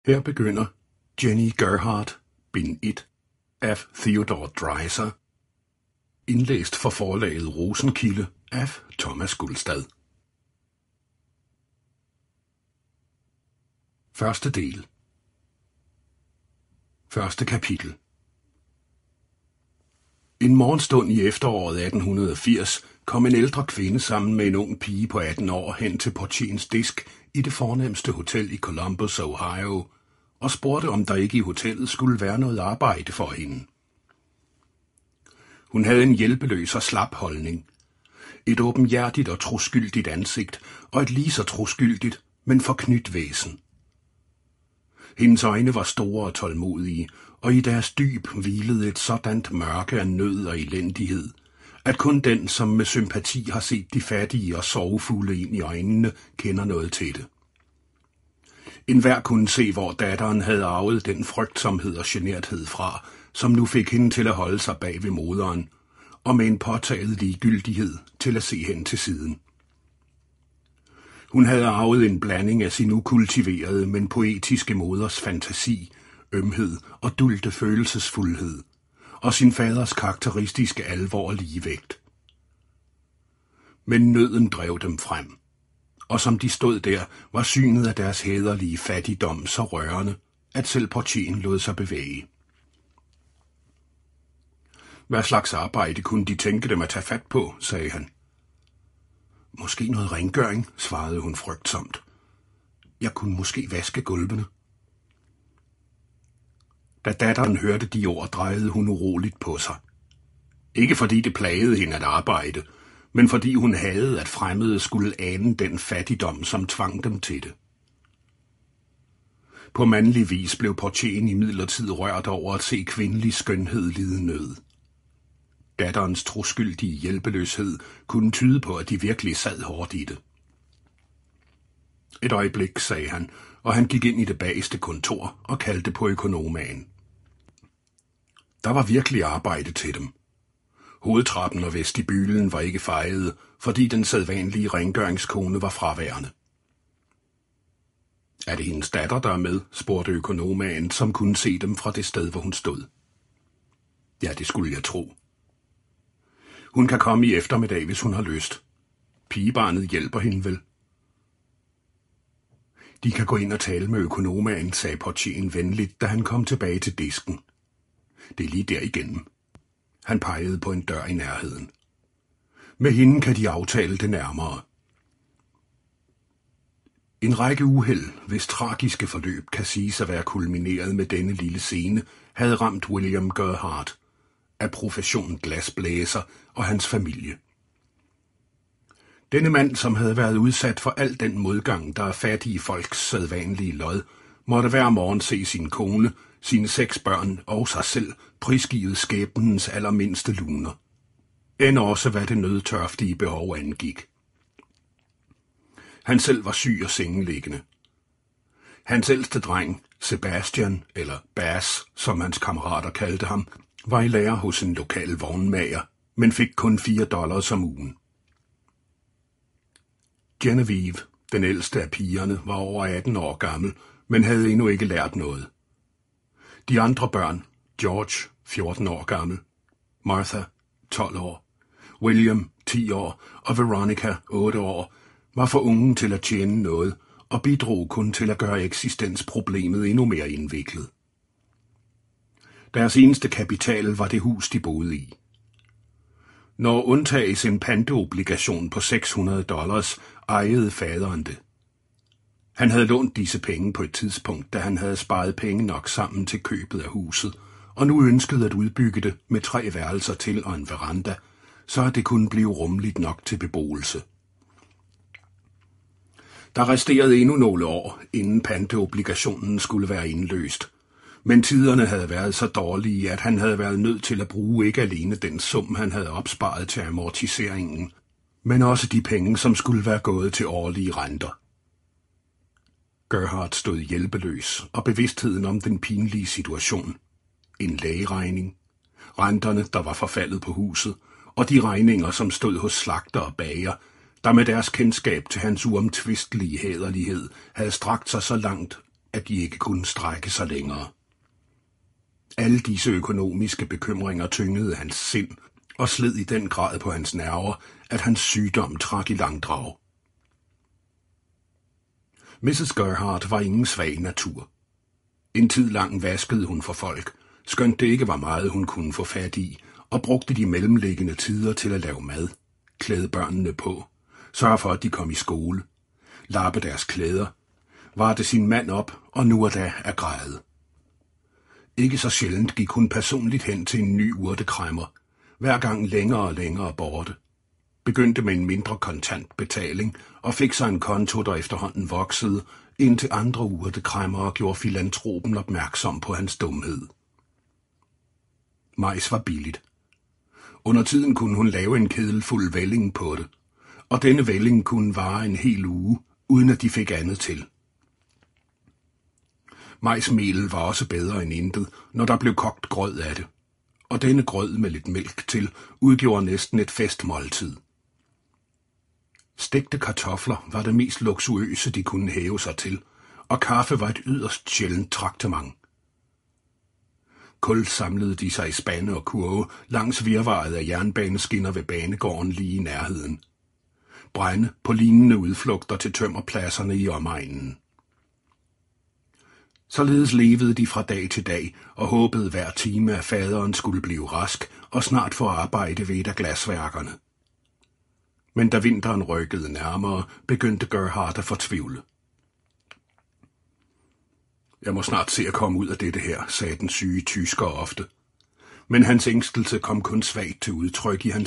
Her begynder Jenny Gerhardt, bind 1 af Theodore Dreiser, indlæst for forlaget Rosenkilde af Thomas Gulstad. Første del. Første kapitel. En morgenstund i efteråret 1880 kom en ældre kvinde sammen med en ung pige på 18 år hen til portierens disk i det fornemste hotel i Columbus, Ohio, og spurgte, om der ikke i hotellet skulle være noget arbejde for hende. Hun havde en hjælpeløs og slap holdning, et åbenhjertigt og troskyldigt ansigt og et lige så troskyldigt, men forknyt væsen. Hendes øjne var store og tålmodige, og i deres dyb hvilede et sådant mørke af nød og elendighed, at kun den, som med sympati har set de fattige og sorgfulde ind i øjnene, kender noget til det. Enhver kunne se, hvor datteren havde arvet den frygtsomhed og generthed fra, som nu fik hende til at holde sig bag ved moderen, og med en påtaget ligegyldighed til at se hende til siden. Hun havde arvet en blanding af sin ukultiverede, men poetiske moders fantasi, ømhed og dulte følelsesfuldhed, og sin faders karakteristiske alvor og ligevægt. Men nøden drev dem frem, og som de stod der, var synet af deres hæderlige fattigdom så rørende, at selv portieren lod sig bevæge. Hvad slags arbejde kunne de tænke dem at tage fat på, sagde han. Måske noget rengøring, svarede hun frygtsomt. Jeg kunne måske vaske gulvene. Da datteren hørte de ord, drejede hun uroligt på sig. Ikke fordi det plagede hende at arbejde, men fordi hun havde, at fremmede skulle ane den fattigdom, som tvang dem til det. På mandlig vis blev portieren imidlertid rørt over at se kvindelig skønhed lide nød. Datterens troskyldige hjælpeløshed kunne tyde på, at de virkelig sad hårdt i det. Et øjeblik, sagde han, og han gik ind i det bageste kontor og kaldte på økonomaen. Der var virkelig arbejde til dem. Hovedtrappen og vestibylen var ikke fejede, fordi den sædvanlige rengøringskone var fraværende. Er det hendes datter, der er med, spurgte økonomaen, som kunne se dem fra det sted, hvor hun stod. Ja, det skulle jeg tro. Hun kan komme i eftermiddag, hvis hun har lyst. Pigebarnet hjælper hende vel. De kan gå ind og tale med økonomaen, sagde portieren venligt, da han kom tilbage til disken. Det er lige derigennem. Han pegede på en dør i nærheden. Med hende kan de aftale det nærmere. En række uheld, hvis tragiske forløb kan siges at være kulmineret med denne lille scene, havde ramt William Gerhardt, af profession glasblæser, og hans familie. Denne mand, som havde været udsat for al den modgang, der er fattige folks sædvanlige lod, måtte hver morgen se sin kone, sine 6 børn og sig selv prisgivet skæbnens allermindste luner. End også hvad det nødtørftige behov angik. Han selv var syg og sengeliggende. Hans ældste dreng, Sebastian, eller Bass, som hans kammerater kaldte ham, var i lære hos en lokal vognmager, men fik kun $4 om ugen. Genevieve, den ældste af pigerne, var over 18 år gammel, men havde endnu ikke lært noget. De andre børn, George, 14 år gammel, Martha, 12 år, William, 10 år og Veronica, 8 år, var for unge til at tjene noget og bidrog kun til at gøre eksistensproblemet endnu mere indviklet. Deres eneste kapital var det hus, de boede i. Når undtages en panteobligation på $600, ejede faderen det. Han havde lånt disse penge på et tidspunkt, da han havde sparet penge nok sammen til købet af huset, og nu ønskede at udbygge det med 3 værelser til og en veranda, så at det kunne blive rummeligt nok til beboelse. Der resterede endnu nogle år, inden panteobligationen skulle være indløst, men tiderne havde været så dårlige, at han havde været nødt til at bruge ikke alene den sum, han havde opsparet til amortiseringen, men også de penge, som skulle være gået til årlige renter. Gerhardt stod hjælpeløs, og bevidstheden om den pinlige situation. En lægeregning, renterne, der var forfaldet på huset, og de regninger, som stod hos slagter og bager, der med deres kendskab til hans uomtvistelige hæderlighed havde strakt sig så langt, at de ikke kunne strække sig længere. Alle disse økonomiske bekymringer tyngede hans sind og sled i den grad på hans nerver, at hans sygdom trak i langdrag. Mrs. Gerhardt var ingen svag natur. En tid lang vaskede hun for folk, skønt det ikke var meget, hun kunne få fat i, og brugte de mellemliggende tider til at lave mad, klæde børnene på, sørge for, at de kom i skole, lappe deres klæder, varte sin mand op og nu og da at græde. Ikke så sjældent gik hun personligt hen til en ny urtekræmmer, hver gang længere og længere borte, begyndte med en mindre kontant betaling og fik sig en konto, der efterhånden voksede, indtil andre urtekræmmere gjorde filantropen opmærksom på hans dumhed. Majs var billigt. Under tiden kunne hun lave en kedelfuld vælling på det, og denne vælling kunne vare en hel uge, uden at de fik andet til. Majsmelet var også bedre end intet, når der blev kogt grød af det, og denne grød med lidt mælk til udgjorde næsten et festmåltid. Stegte kartofler var det mest luksuriøse, de kunne hæve sig til, og kaffe var et yderst sjældent traktement. Kul samlede de sig i spande og kurve langs virvaret af jernbaneskinner ved banegården lige i nærheden. Brænde på lignende udflugter til tømmerpladserne i omegnen. Således levede de fra dag til dag og håbede hver time, at faderen skulle blive rask og snart få arbejde ved et af glasværkerne. Men da vinteren rykkede nærmere, begyndte Gerhardt at fortvivle. Jeg må snart se at komme ud af dette her, sagde den syge tysker ofte. Men hans ængstelse kom kun svagt til udtryk i hans